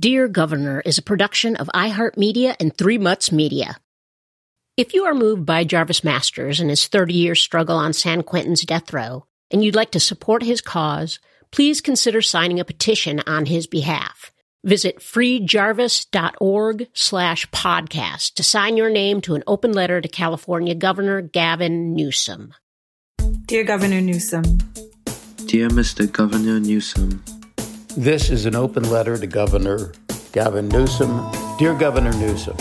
Dear Governor is a production of iHeartMedia and Three Mutts Media. If you are moved by Jarvis Masters and his 30-year struggle on San Quentin's death row, and you'd like to support his cause, please consider signing a petition on his behalf. Visit freejarvis.org/podcast to sign your name to an open letter to California Governor Gavin Newsom. Dear Governor Newsom. Dear Mr. Governor Newsom. This is an open letter to Governor Gavin Newsom. Dear Governor Newsom.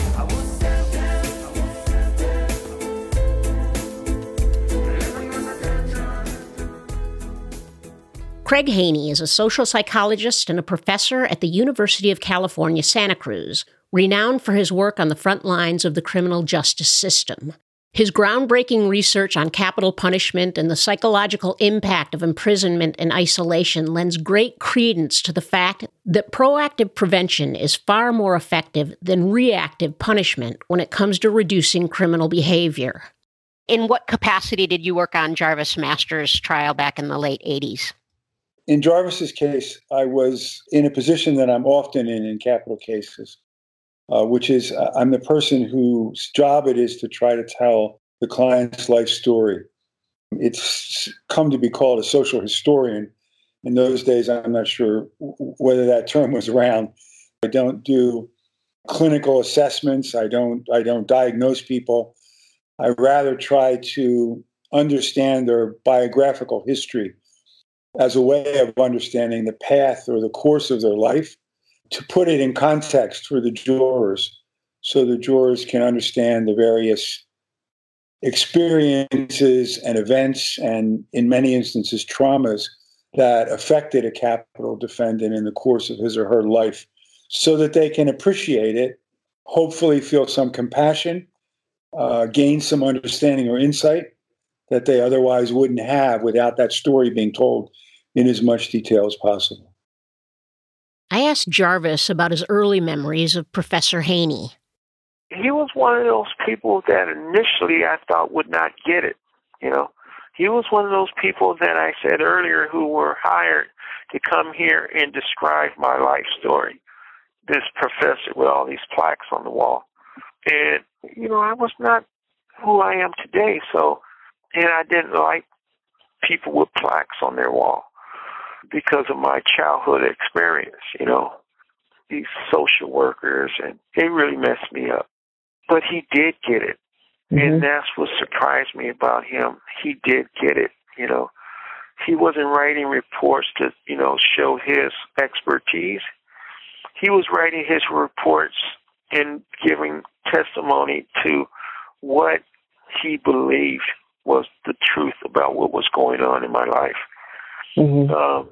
Craig Haney is a social psychologist and a professor at the University of California, Santa Cruz, renowned for his work on the front lines of the criminal justice system. His groundbreaking research on capital punishment and the psychological impact of imprisonment and isolation lends great credence to the fact that proactive prevention is far more effective than reactive punishment when it comes to reducing criminal behavior. In what capacity did you work on Jarvis Masters' trial back in the late 80s? In Jarvis's case, I was in a position that I'm often in capital cases. Which is I'm the person whose job it is to try to tell the client's life story. It's come to be called a social historian. In those days, I'm not sure whether that term was around. I don't do clinical assessments. I don't diagnose people. I rather try to understand their biographical history as a way of understanding the path or the course of their life, to put it in context for the jurors so the jurors can understand the various experiences and events and, in many instances, traumas that affected a capital defendant in the course of his or her life so that they can appreciate it, hopefully feel some compassion, gain some understanding or insight that they otherwise wouldn't have without that story being told in as much detail as possible. I asked Jarvis about his early memories of Professor Haney. He was one of those people that initially I thought would not get it. You know, he was one of those people that I said earlier who were hired to come here and describe my life story. This professor with all these plaques on the wall. And, you know, I was not who I am today. So, and I didn't like people with plaques on their wall, because of my childhood experience, you know, these social workers, and they really messed me up. But he did get it. Mm-hmm. And that's what surprised me about him. He did get it, you know. He wasn't writing reports to, you know, show his expertise. He was writing his reports and giving testimony to what he believed was the truth about what was going on in my life. Mm-hmm.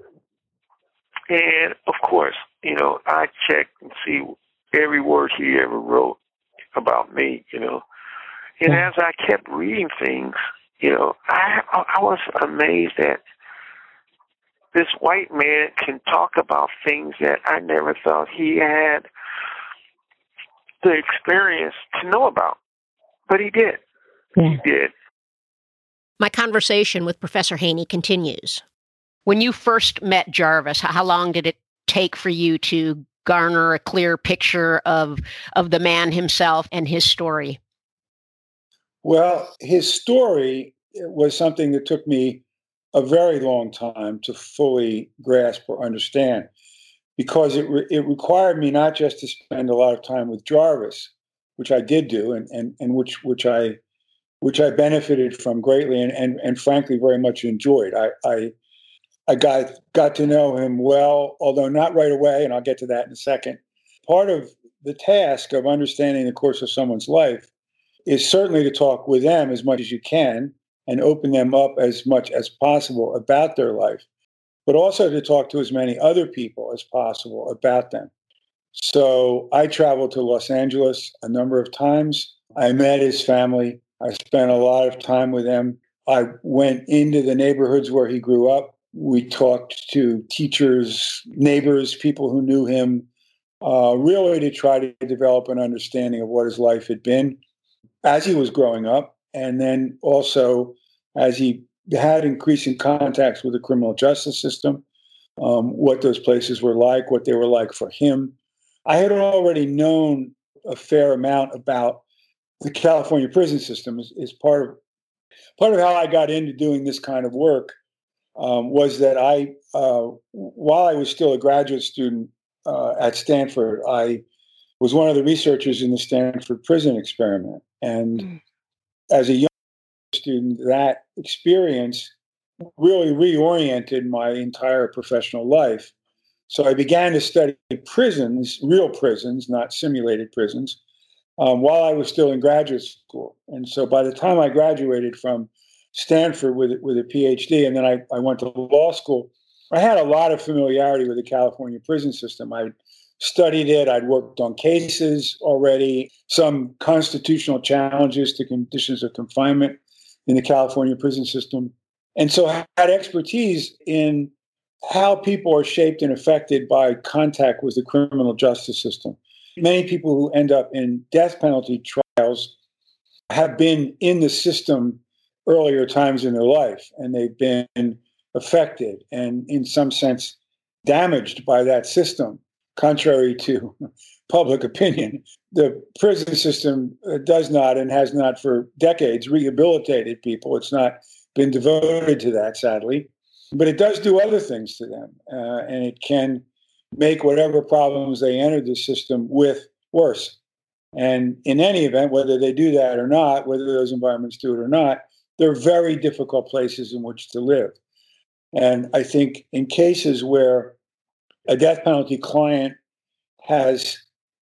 And of course, you know, I checked and see every word he ever wrote about me, you know. And as I kept reading things, you know, I was amazed that this white man can talk about things that I never thought he had the experience to know about. But he did. Yeah. He did. My conversation with Professor Haney continues. When you first met Jarvis, how long did it take for you to garner a clear picture of the man himself and his story? Well, his story was something that took me a very long time to fully grasp or understand, because it required me not just to spend a lot of time with Jarvis, which I did do, and which I benefited from greatly and frankly very much enjoyed. I got to know him well, although not right away, and I'll get to that in a second. Part of the task of understanding the course of someone's life is certainly to talk with them as much as you can and open them up as much as possible about their life, but also to talk to as many other people as possible about them. So I traveled to Los Angeles a number of times. I met his family. I spent a lot of time with them. I went into the neighborhoods where he grew up. We talked to teachers, neighbors, people who knew him, really to try to develop an understanding of what his life had been as he was growing up, and then also as he had increasing contacts with the criminal justice system, what those places were like, what they were like for him, I had already known a fair amount about the California prison system. Is part of how I got into doing this kind of work. Was that while I was still a graduate student at Stanford, I was one of the researchers in the Stanford prison experiment. And as a young student, that experience really reoriented my entire professional life. So I began to study prisons, real prisons, not simulated prisons, while I was still in graduate school. And so by the time I graduated from Stanford with a PhD, and then I went to law school, I had a lot of familiarity with the California prison system. I studied it. I'd worked on cases already, some constitutional challenges to conditions of confinement in the California prison system. And so I had expertise in how people are shaped and affected by contact with the criminal justice system. Many people who end up in death penalty trials have been in the system earlier times in their life, and they've been affected and in some sense damaged by that system. Contrary to public opinion, the prison system does not and has not for decades rehabilitated people. It's not been devoted to that, sadly, but it does do other things to them, and it can make whatever problems they entered the system with worse. And in any event, whether they do that or not, whether those environments do it or not, they're very difficult places in which to live. And I think in cases where a death penalty client has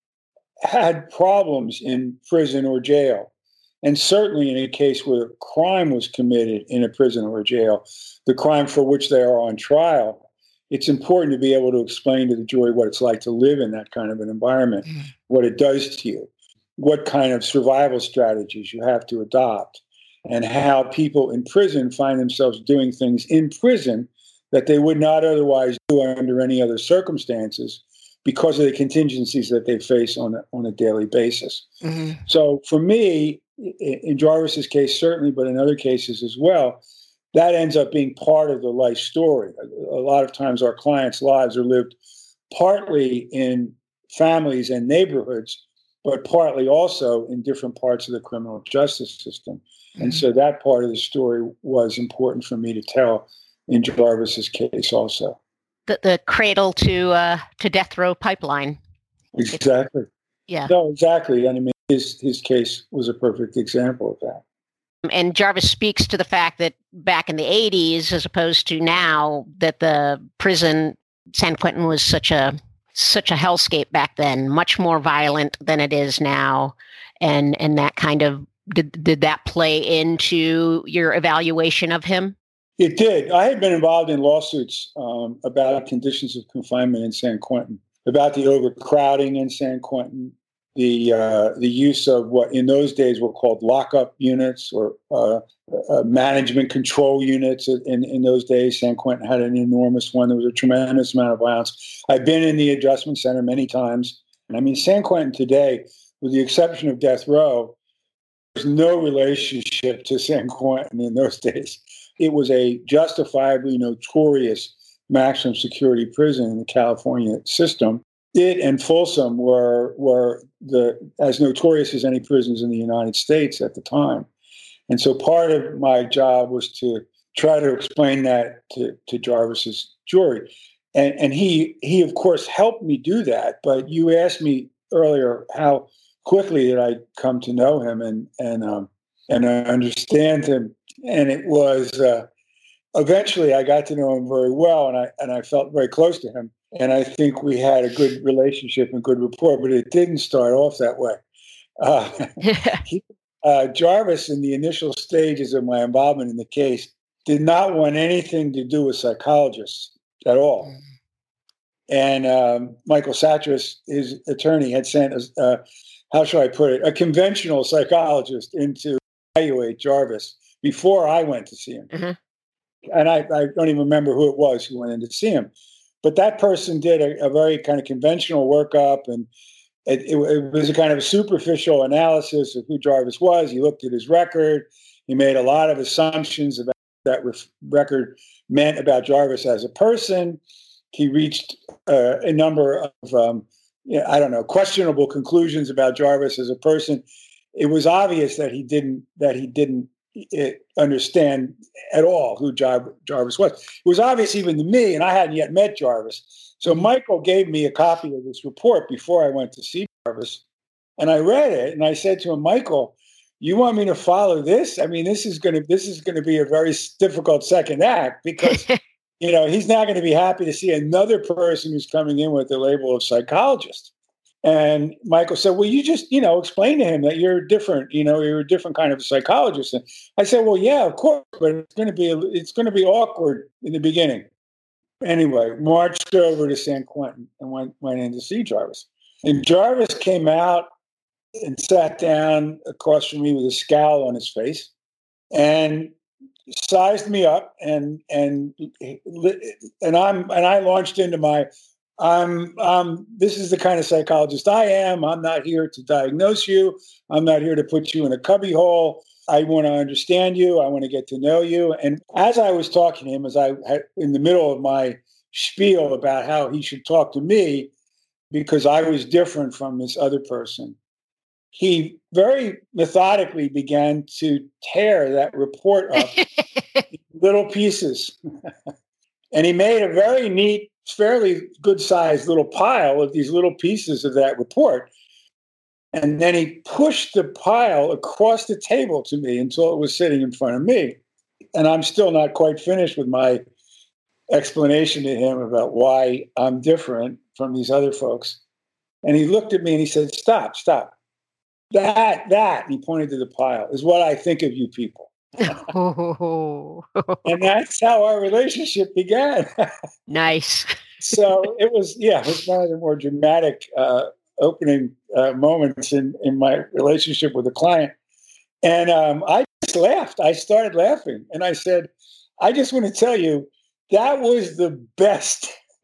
had problems in prison or jail, and certainly in a case where a crime was committed in a prison or a jail, the crime for which they are on trial, it's important to be able to explain to the jury what it's like to live in that kind of an environment, what it does to you, what kind of survival strategies you have to adopt, and how people in prison find themselves doing things in prison that they would not otherwise do under any other circumstances because of the contingencies that they face on a daily basis. Mm-hmm. So for me, in Jarvis's case, certainly, but in other cases as well, that ends up being part of the life story. A lot of times our clients' lives are lived partly in families and neighborhoods, but partly also in different parts of the criminal justice system. Mm-hmm. And so that part of the story was important for me to tell in Jarvis's case also. The cradle to death row pipeline. Exactly. Yeah. No, exactly. And I mean, his case was a perfect example of that. And Jarvis speaks to the fact that back in the 80s, as opposed to now, that the prison, San Quentin was such a hellscape back then, much more violent than it is now. And that kind of, did that play into your evaluation of him? It did. I had been involved in lawsuits about conditions of confinement in San Quentin, about the overcrowding in San Quentin, the use of what in those days were called lockup units or management control units. In those days, San Quentin had an enormous one. There was a tremendous amount of violence. I've been in the adjustment center many times. And I mean, San Quentin today, with the exception of death row, there's no relationship to San Quentin in those days. It was a justifiably notorious maximum security prison in the California system. It and Folsom were as notorious as any prisons in the United States at the time. And so part of my job was to try to explain that to Jarvis's jury. And he of course helped me do that. But you asked me earlier how quickly did I come to know him and understand him. And it was eventually I got to know him very well, and I felt very close to him. And I think we had a good relationship and good rapport, but it didn't start off that way. Jarvis, in the initial stages of my involvement in the case, did not want anything to do with psychologists at all. And Michael Satras, his attorney, had sent us, how shall I put it, a conventional psychologist in to evaluate Jarvis before I went to see him. Mm-hmm. And I don't even remember who it was who went in to see him. But that person did a very kind of conventional workup, and it was a kind of a superficial analysis of who Jarvis was. He looked at his record. He made a lot of assumptions about that record meant about Jarvis as a person. He reached a number of I don't know, questionable conclusions about Jarvis as a person. It was obvious that he didn't understand at all who Jarvis was. It was obvious even to me, and I hadn't yet met Jarvis. So Michael gave me a copy of this report before I went to see Jarvis, and I read it, and I said to him, Michael, you want me to follow this? I mean, this is going to be a very difficult second act, because he's not going to be happy to see another person who's coming in with the label of psychologist. And Michael said, well, you just, explain to him that you're different, you're a different kind of a psychologist. And I said, well, yeah, of course, but it's going to be awkward in the beginning. Anyway, marched over to San Quentin and went in to see Jarvis. And Jarvis came out and sat down across from me with a scowl on his face and sized me up, and I launched into my, this is the kind of psychologist I am. I'm not here to diagnose you. I'm not here to put you in a cubbyhole. I want to understand you. I want to get to know you. And as I was talking to him, as I had in the middle of my spiel about how he should talk to me because I was different from this other person, he very methodically began to tear that report up in little pieces. And he made a very neat, fairly good-sized little pile of these little pieces of that report. And then he pushed the pile across the table to me until it was sitting in front of me. And I'm still not quite finished with my explanation to him about why I'm different from these other folks. And he looked at me and he said, stop. That, and he pointed to the pile, is what I think of you people. And that's how our relationship began. Nice. So it was one of the more dramatic opening moments in my relationship with a client. And I just laughed. I started laughing. And I said, I just want to tell you, that was the best.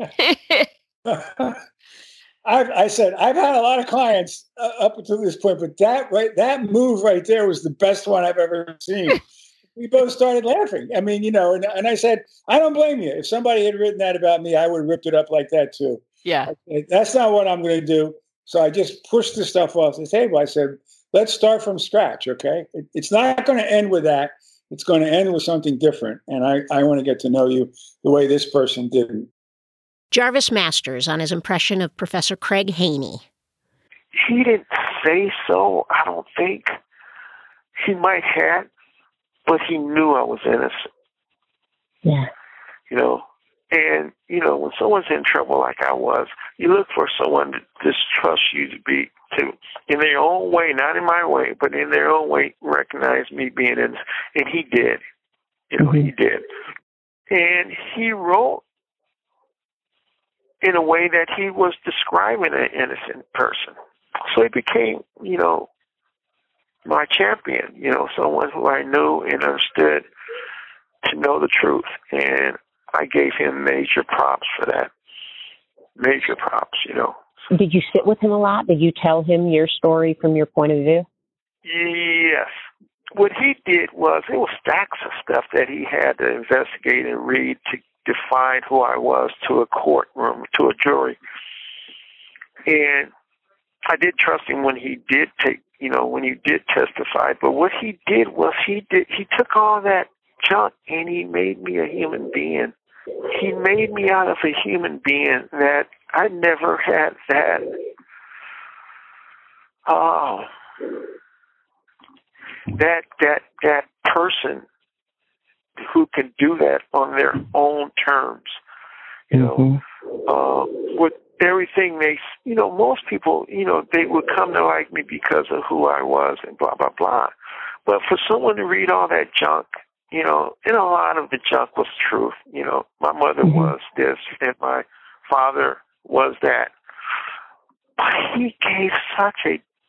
I said, I've had a lot of clients up until this point, but that move right there was the best one I've ever seen. We both started laughing. I mean, and I said, I don't blame you. If somebody had written that about me, I would have ripped it up like that too. Yeah. That's not what I'm going to do. So I just pushed the stuff off the table. I said, let's start from scratch, okay? It's not going to end with that. It's going to end with something different. And I want to get to know you the way this person didn't. Jarvis Masters on his impression of Professor Craig Haney. He didn't say so, I don't think. He might have, but he knew I was innocent. Yeah. And, when someone's in trouble like I was, you look for someone to just trust you to, in their own way, not in my way, but in their own way, recognize me being innocent. And he did. He did. And he wrote in a way that he was describing an innocent person. So he became, my champion, someone who I knew and understood to know the truth. And I gave him major props for that. Major props, Did you sit with him a lot? Did you tell him your story from your point of view? Yes. What he did was, it was stacks of stuff that he had to investigate and read to define who I was to a courtroom, to a jury. And I did trust him when he did when he did testify. But what he did was he took all that junk and he made me a human being. He made me out of a human being that I never had that. That person who can do that on their own terms, with everything they, most people, they would come to like me because of who I was and blah, blah, blah. But for someone to read all that junk, and a lot of the junk was truth. My mother was this and my father was that. But he gave such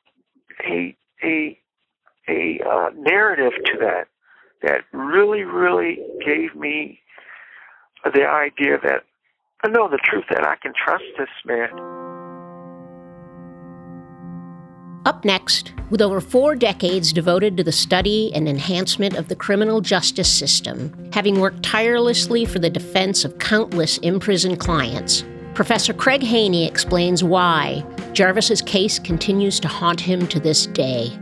a narrative to that really, really gave me the idea that I know the truth, that I can trust this man. Up next, with over 4 decades devoted to the study and enhancement of the criminal justice system, having worked tirelessly for the defense of countless imprisoned clients, Professor Craig Haney explains why Jarvis's case continues to haunt him to this day.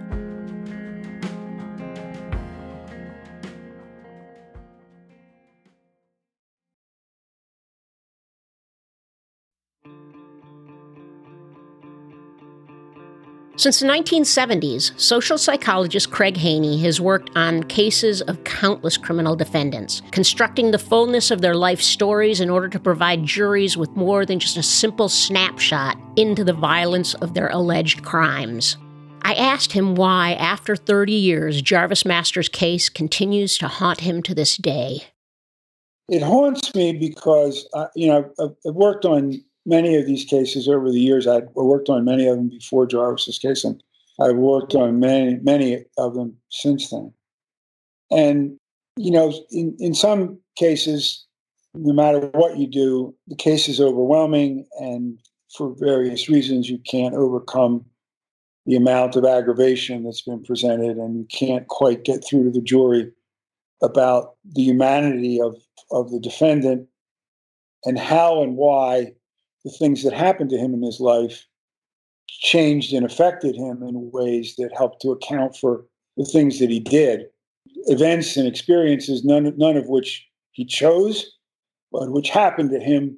Since the 1970s, social psychologist Craig Haney has worked on cases of countless criminal defendants, constructing the fullness of their life stories in order to provide juries with more than just a simple snapshot into the violence of their alleged crimes. I asked him why, after 30 years, Jarvis Masters' case continues to haunt him to this day. It haunts me because, I've worked on many of these cases over the years. I worked on many of them before Jarvis's case, and I've worked on many of them since then. And, in some cases, no matter what you do, the case is overwhelming, and for various reasons, you can't overcome the amount of aggravation that's been presented, and you can't quite get through to the jury about the humanity of the defendant and how and why the things that happened to him in his life changed and affected him in ways that helped to account for the things that he did. Events and experiences, none of which he chose, but which happened to him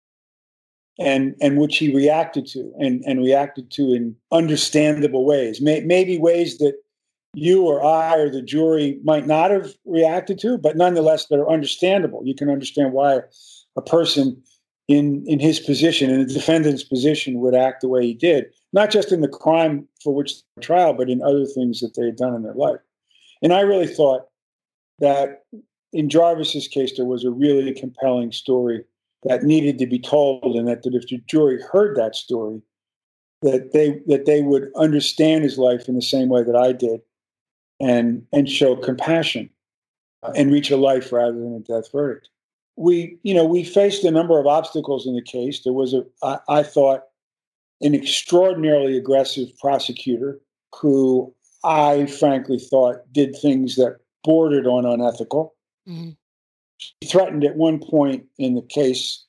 and which he reacted to and reacted to in understandable ways. Maybe ways that you or I or the jury might not have reacted to, but nonetheless that are understandable. You can understand why a person in his position, in the defendant's position, would act the way he did, not just in the crime for which the trial, but in other things that they had done in their life. And I really thought that in Jarvis's case, there was a really compelling story that needed to be told, and that if the jury heard that story, that they would understand his life in the same way that I did, and show compassion and reach a life rather than a death verdict. We faced a number of obstacles in the case. There was I thought, an extraordinarily aggressive prosecutor who I frankly thought did things that bordered on unethical. Mm-hmm. She threatened at one point in the case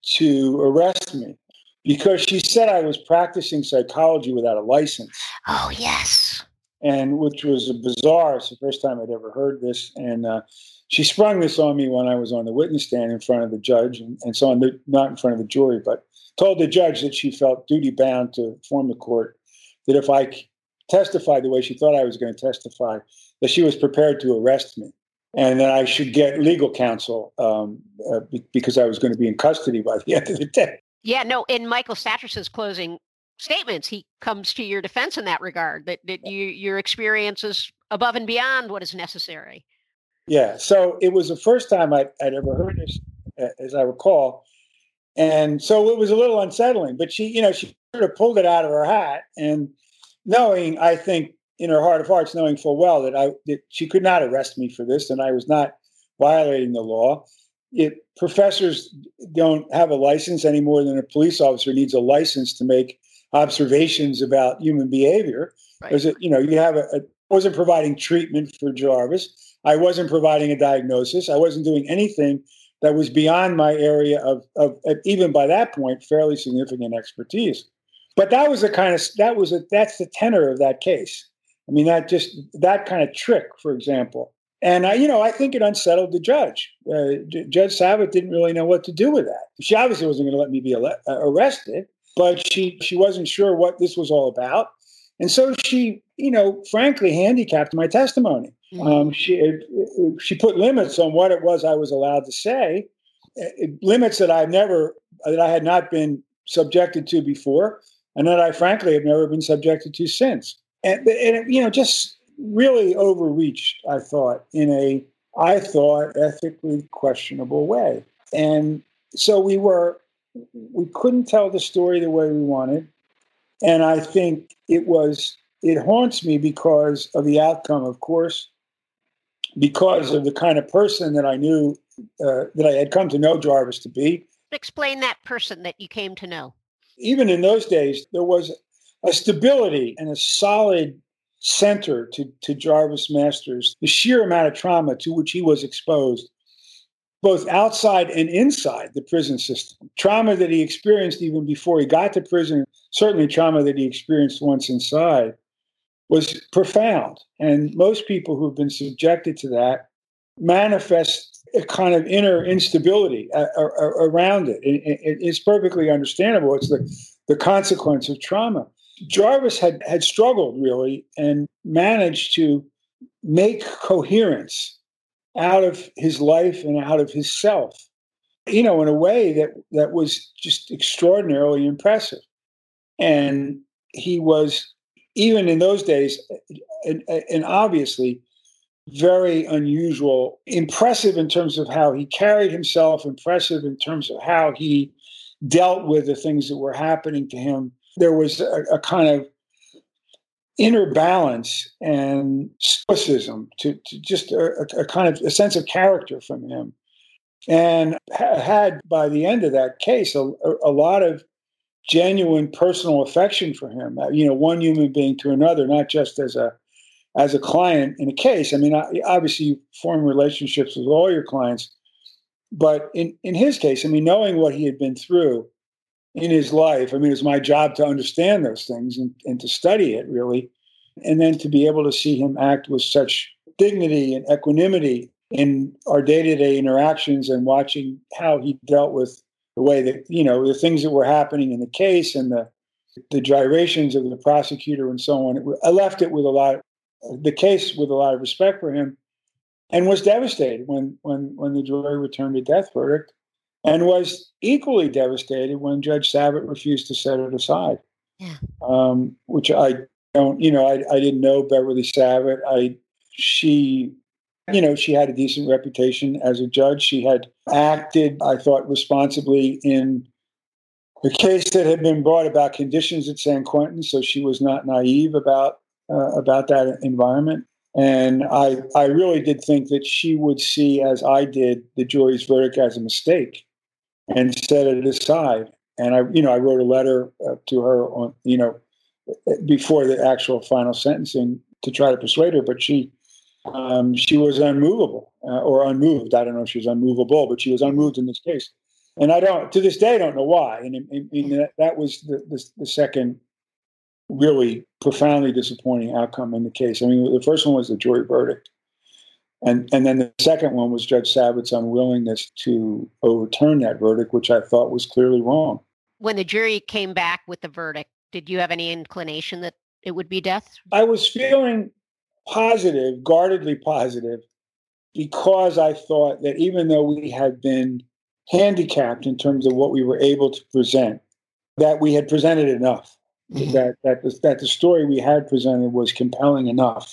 to arrest me because she said I was practicing psychology without a license. Oh, yes. And which was bizarre. It's the first time I'd ever heard this. And she sprung this on me when I was on the witness stand in front of the judge, and so on, not in front of the jury, but told the judge that she felt duty-bound to inform the court that if I testified the way she thought I was going to testify, that she was prepared to arrest me, and that I should get legal counsel because I was going to be in custody by the end of the day. Yeah, no, in Michael Statris's closing statements, he comes to your defense in that regard, that your experience is above and beyond what is necessary. Yeah, so it was the first time I'd ever heard this, as I recall, and so it was a little unsettling. But she sort of pulled it out of her hat, and knowing, I think, in her heart of hearts, knowing full well that she could not arrest me for this, and I was not violating the law. Professors don't have a license any more than a police officer needs a license to make observations about human behavior. Right. I wasn't providing treatment for Jarvis. I wasn't providing a diagnosis. I wasn't doing anything that was beyond my area of even by that point, fairly significant expertise. But that's the tenor of that case. I mean, that kind of trick, for example. And I think it unsettled the judge. Judge Savitt didn't really know what to do with that. She obviously wasn't going to let me be arrested, but she wasn't sure what this was all about. And so she, frankly, handicapped my testimony. She put limits on what it was I was allowed to say, limits that I had not been subjected to before, and that I frankly have never been subjected to since. And it, just really overreached, I thought, in a ethically questionable way. And so we couldn't tell the story the way we wanted. And I think it haunts me because of the outcome, of course, because of the kind of person that I knew, that I had come to know Jarvis to be. Explain that person that you came to know. Even in those days, there was a stability and a solid center to Jarvis Masters, the sheer amount of trauma to which he was exposed, both outside and inside the prison system. Trauma that he experienced even before he got to prison, certainly trauma that he experienced once inside, was profound. And most people who've been subjected to that manifest a kind of inner instability around it. It's perfectly understandable. It's the consequence of trauma. Jarvis had struggled really and managed to make coherence out of his life and out of his self, in a way that was just extraordinarily impressive. And he was, even in those days, and obviously very unusual, impressive in terms of how he carried himself, impressive in terms of how he dealt with the things that were happening to him. There was a kind of inner balance and stoicism to just a kind of a sense of character from him. And had, by the end of that case, a lot of genuine personal affection for him, one human being to another, not just as a client in a case. I mean, obviously you form relationships with all your clients, but in his case, I mean, knowing what he had been through in his life, I mean, it was my job to understand those things and to study it really. And then to be able to see him act with such dignity and equanimity in our day-to-day interactions and watching how he dealt with the way that, the things that were happening in the case and the gyrations of the prosecutor and so on. I left it with the case with a lot of respect for him, and was devastated when the jury returned a death verdict, and was equally devastated when Judge Savitt refused to set it aside. Yeah. Which I don't, I didn't know Beverly Savitt. She had a decent reputation as a judge. She had acted, I thought, responsibly in the case that had been brought about conditions at San Quentin, so she was not naive about that environment. And I really did think that she would see, as I did, the jury's verdict as a mistake and set it aside. And I wrote a letter to her on, before the actual final sentencing to try to persuade her, but she was unmovable or unmoved. I don't know if she was unmovable, but she was unmoved in this case. And to this day, I don't know why. And that was the second really profoundly disappointing outcome in the case. I mean, the first one was the jury verdict. And then the second one was Judge Savitt's unwillingness to overturn that verdict, which I thought was clearly wrong. When the jury came back with the verdict, did you have any inclination that it would be death? I was feeling positive, guardedly positive, because I thought that even though we had been handicapped in terms of what we were able to present, that we had presented enough, that the story we had presented was compelling enough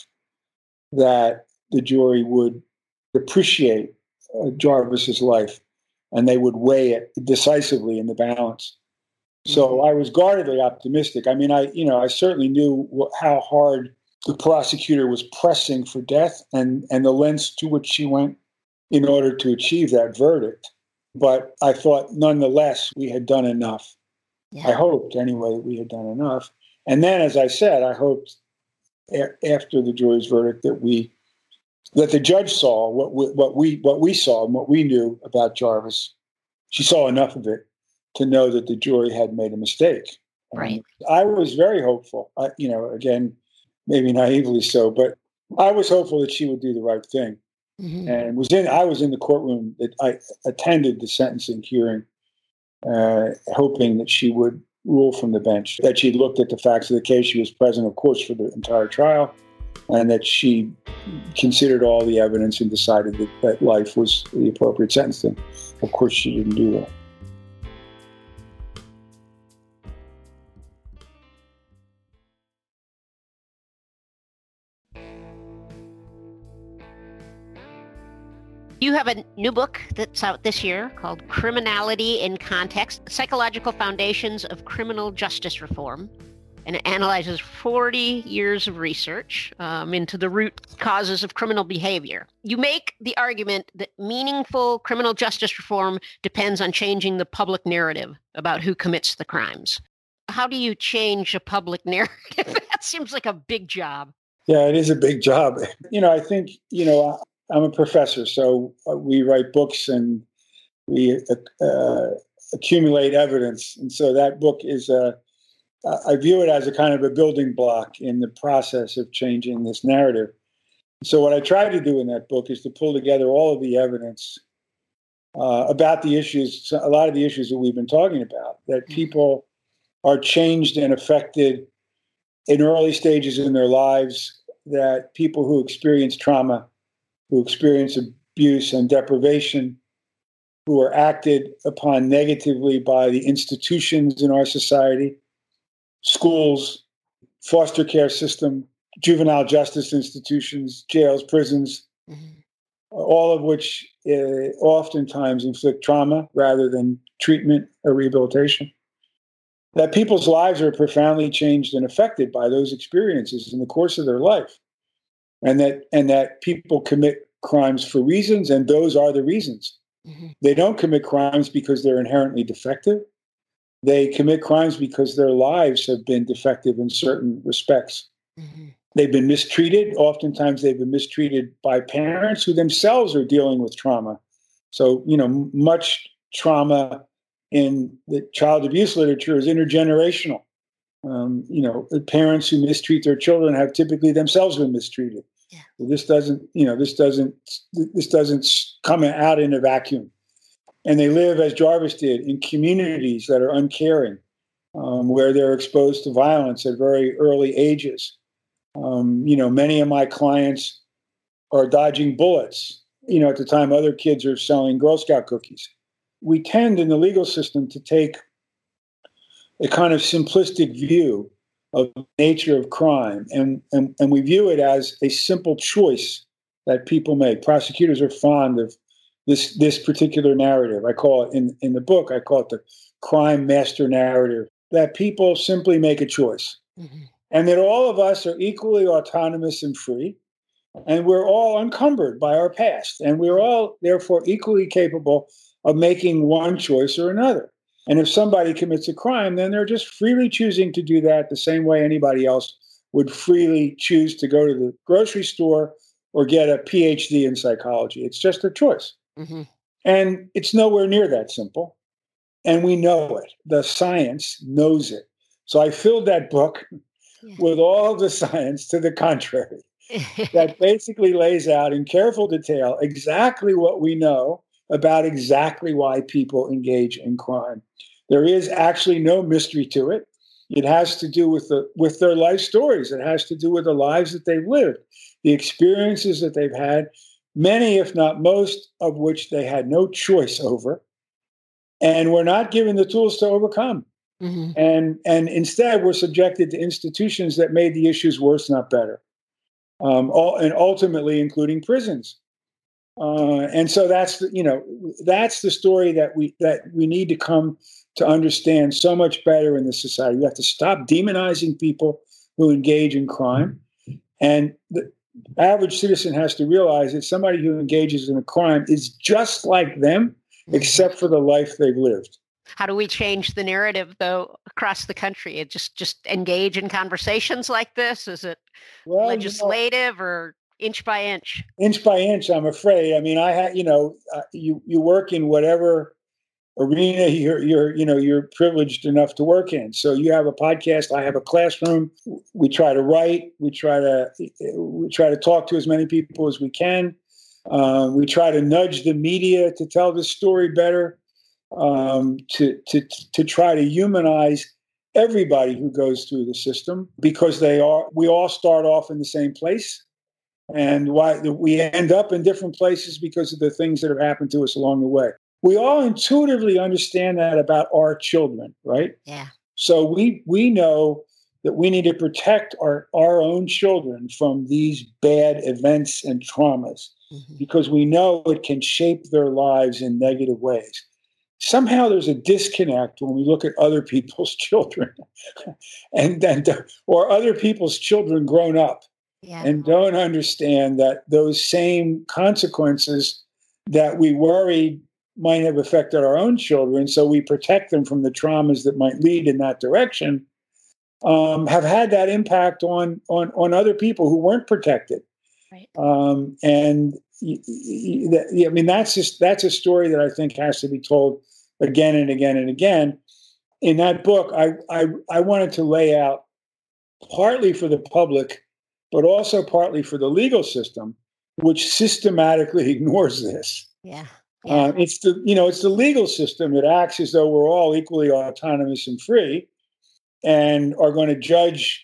that the jury would appreciate Jarvis's life and they would weigh it decisively in the balance. So I was guardedly optimistic. I mean, I certainly knew how hard the prosecutor was pressing for death and the lengths to which she went in order to achieve that verdict. But I thought, nonetheless, we had done enough. Yeah. I hoped, anyway, that we had done enough. And then, as I said, I hoped after the jury's verdict that the judge saw what we saw and what we knew about Jarvis. She saw enough of it to know that the jury had made a mistake. Right. I was very hopeful. Again, maybe naively so, but I was hopeful that she would do the right thing. Mm-hmm. And I was in the courtroom that I attended the sentencing hearing, hoping that she would rule from the bench, that she looked at the facts of the case. She was present, of course, for the entire trial, and that she considered all the evidence and decided that life was the appropriate sentencing. Of course, she didn't do that. You have a new book that's out this year called Criminality in Context, Psychological Foundations of Criminal Justice Reform. And it analyzes 40 years of research into the root causes of criminal behavior. You make the argument that meaningful criminal justice reform depends on changing the public narrative about who commits the crimes. How do you change a public narrative? That seems like a big job. Yeah, it is a big job. I think, I'm a professor, so we write books and we accumulate evidence. And so that book is I view it as a kind of a building block in the process of changing this narrative. So what I try to do in that book is to pull together all of the evidence about the issues, a lot of the issues that we've been talking about, that people are changed and affected in early stages in their lives, that people who experience trauma, who experience abuse and deprivation, who are acted upon negatively by the institutions in our society, schools, foster care system, juvenile justice institutions, jails, prisons, all of which oftentimes inflict trauma rather than treatment or rehabilitation. That people's lives are profoundly changed and affected by those experiences in the course of their life. And that people commit crimes for reasons, and those are the reasons. They don't commit crimes because they're inherently defective. They commit crimes because their lives have been defective in certain respects. They've been mistreated. Oftentimes they've been mistreated by parents who themselves are dealing with trauma. So, much trauma in the child abuse literature is intergenerational. The parents who mistreat their children have typically themselves been mistreated. Yeah. This doesn't come out in a vacuum. And they live, as Jarvis did, in communities that are uncaring, where they're exposed to violence at very early ages. Many of my clients are dodging bullets, at the time other kids are selling Girl Scout cookies. We tend in the legal system to take a kind of simplistic view of the nature of crime, and we view it as a simple choice that people make. Prosecutors are fond of this particular narrative. I call it in the book, I call it the crime master narrative, that people simply make a choice. And that all of us are equally autonomous and free, and we're all encumbered by our past, and we're all therefore equally capable of making one choice or another. And if somebody commits a crime, then they're just freely choosing to do that the same way anybody else would freely choose to go to the grocery store or get a PhD in psychology. It's just a choice. And it's nowhere near that simple. And we know it. The science knows it. So I filled that book with all the science to the contrary, that basically lays out in careful detail exactly what we know about exactly why people engage in crime. There is actually no mystery to it. It has to do with their life stories. It has to do with the lives that they've lived, the experiences that they've had, many, if not most, of which they had no choice over, and were not given the tools to overcome. And instead, we're subjected to institutions that made the issues worse, not better, and ultimately including prisons. And so that's the story that we need to come to understand so much better in this society. We have to stop demonizing people who engage in crime, and the average citizen has to realize that somebody who engages in a crime is just like them, except for the life they've lived. How do we change the narrative, though, across the country? It just engage in conversations like this? Is it legislative or inch by inch? Inch by inch, I'm afraid. I mean, you work in whatever arena you're privileged enough to work in. So you have a podcast. I have a classroom. We try to write. We try to talk to as many people as we can. We try to nudge the media to tell the story better. To try to humanize everybody who goes through the system, because we all start off in the same place, and why we end up in different places because of the things that have happened to us along the way. We all intuitively understand that about our children, right? Yeah. So we know that we need to protect our own children from these bad events and traumas, because we know it can shape their lives in negative ways. Somehow there's a disconnect when we look at other people's children or other people's children grown up, and don't understand that those same consequences that we worried might have affected our own children, so we protect them from the traumas that might lead in that direction, have had that impact on other people who weren't protected. Right. That's a story that I think has to be told again and again and again. in that book, I wanted to lay out, partly for the public, but also partly for the legal system, which systematically ignores this. Yeah. It's the legal system that acts as though we're all equally autonomous and free, and are going to judge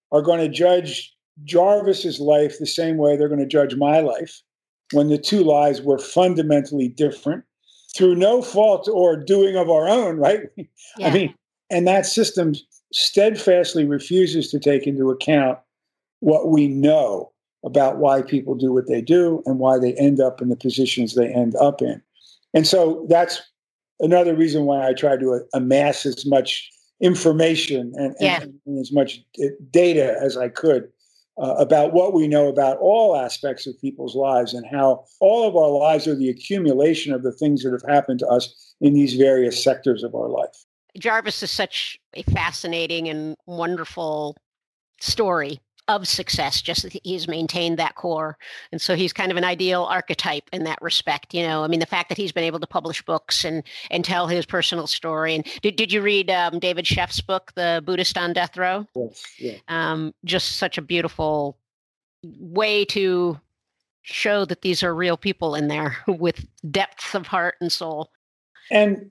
Jarvis's life the same way they're going to judge my life, when the two lives were fundamentally different through no fault or doing of our own, right? Yeah. I mean, and that system steadfastly refuses to take into account what we know about why people do what they do and why they end up in the positions they end up in. And so that's another reason why I try to amass as much information and as much data as I could about what we know about all aspects of people's lives, and how all of our lives are the accumulation of the things that have happened to us in these various sectors of our life. Jarvis is such a fascinating and wonderful story of success, just that he's maintained that core. And so he's kind of an ideal archetype in that respect. You know, I mean, the fact that he's been able to publish books and tell his personal story. And did you read David Sheff's book, The Buddhist on Death Row? Yes, yeah. Just such a beautiful way to show that these are real people in there with depths of heart and soul. And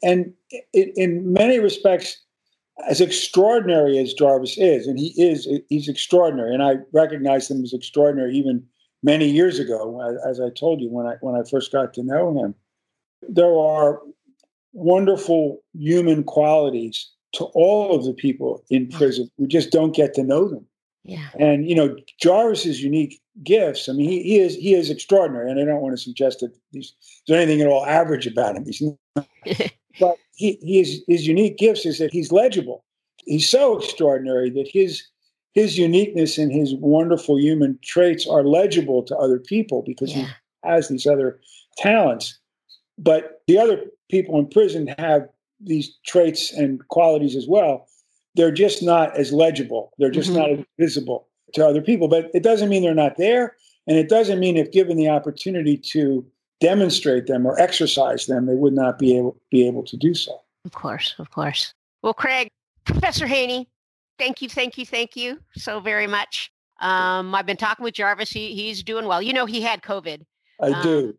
in many respects, as extraordinary as Jarvis is, and he's extraordinary, and I recognized him as extraordinary even many years ago, as I told you when I first got to know him. There are wonderful human qualities to all of the people in prison. We just don't get to know them. Yeah. And Jarvis's unique gifts. I mean, he is extraordinary, and I don't want to suggest that there's anything at all average about him. He's not. But his unique gifts is that he's legible. He's so extraordinary that his uniqueness and his wonderful human traits are legible to other people because he has these other talents. But the other people in prison have these traits and qualities as well. They're just not as legible. They're just not as visible to other people. But it doesn't mean they're not there. And it doesn't mean if given the opportunity to demonstrate them or exercise them, they would not be able to do so. Of course. Well, Craig, Professor Haney, thank you so very much. I've been talking with Jarvis. He's doing well. He had COVID. I do.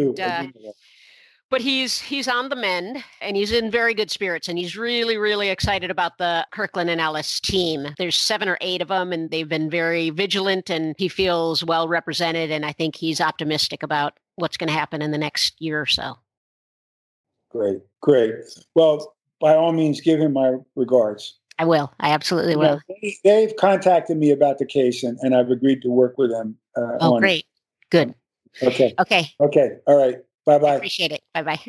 But he's on the mend, and he's in very good spirits, and he's really, really excited about the Kirkland and Ellis team. There's 7 or 8 of them, and they've been very vigilant, and he feels well represented, and I think he's optimistic about what's going to happen in the next year or so. Great. Well, by all means, give him my regards. I will. I absolutely will. They've contacted me about the case, and I've agreed to work with them. Great. Good. Okay. All right. Bye-bye. Appreciate it. Bye-bye.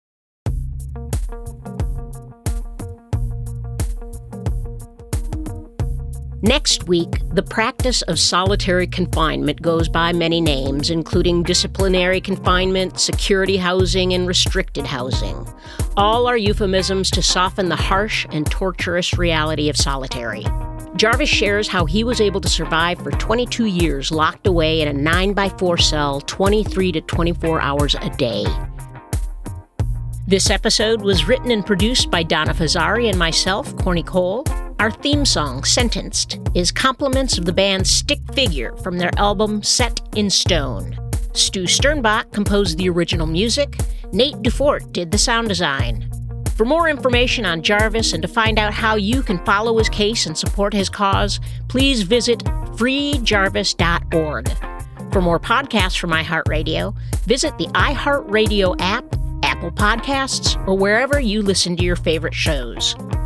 Next week, the practice of solitary confinement goes by many names, including disciplinary confinement, security housing, and restricted housing. All are euphemisms to soften the harsh and torturous reality of solitary. Jarvis shares how he was able to survive for 22 years locked away in a 9x4 cell 23 to 24 hours a day. This episode was written and produced by Donna Fazzari and myself, Corny Cole. Our theme song, Sentenced, is compliments of the band Stick Figure from their album Set in Stone. Stu Sternbach composed the original music. Nate Dufort did the sound design. For more information on Jarvis and to find out how you can follow his case and support his cause, please visit freejarvis.org. For more podcasts from iHeartRadio, visit the iHeartRadio app, Apple Podcasts, or wherever you listen to your favorite shows.